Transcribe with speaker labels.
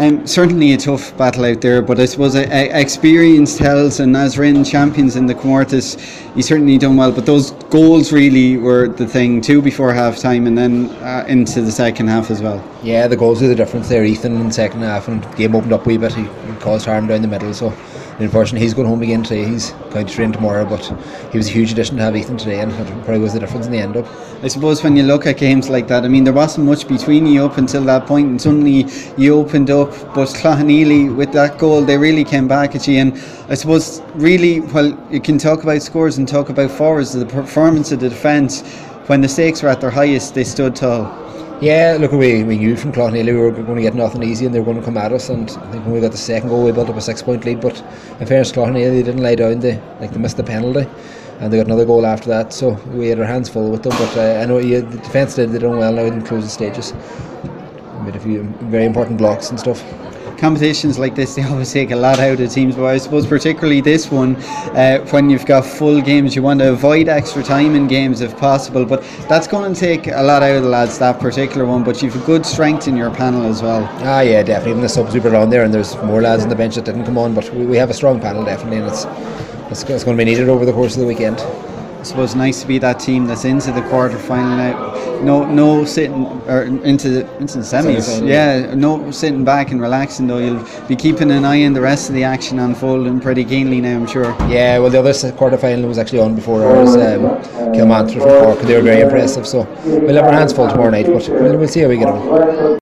Speaker 1: Certainly a tough battle out there, but I suppose experience tells, and as reigning champions in the Comórtas, you certainly done well. But those goals really were the thing, two before half time and then into the second half as well.
Speaker 2: Yeah, the goals are the difference there. Ethan in the second half, and the game opened up a wee bit. He caused harm down the middle, so unfortunately he's going home again today. He's going to train tomorrow, but he was a huge addition to have Ethan today, and that probably was the difference in the end up.
Speaker 1: I suppose when you look at games like that, I mean, there wasn't much between you up until that point, and suddenly you opened up. But Cloughaneely, with that goal, they really came back at you. And I suppose really, well, you can talk about scores and talk about forwards, the performance of the defence. When the stakes were at their highest, they stood tall.
Speaker 2: Yeah, look, we knew from Cloughaneely we were going to get nothing easy, and they were going to come at us. And I think when we got the second goal, we built up a 6-point lead. But in fairness, Cloughaneely didn't lie down. They missed the penalty, and they got another goal after that. So we had our hands full with them. But I know the defence did done well now in the closing stages. We made a few very important blocks and stuff.
Speaker 1: Competitions like this, they always take a lot out of teams, but I suppose particularly this one, when you've got full games, you want to avoid extra time in games if possible, but that's going to take a lot out of the lads, that particular one. But you've a good strength in your panel as well.
Speaker 2: Yeah, definitely. Even the subs we put on there, and there's more lads on the bench that didn't come on, but we have a strong panel definitely, and it's going to be needed over the course of the weekend.
Speaker 1: I suppose nice to be that team that's into the quarter final now. No sitting, or into the semis. Yeah, no sitting back and relaxing though. You'll be keeping an eye on the rest of the action unfolding pretty keenly now, I'm sure.
Speaker 2: Yeah, well, the other quarter final was actually on before ours. Kilmantra from Cork, they were very impressive. So we'll have our hands full tomorrow night, but we'll see how we get on.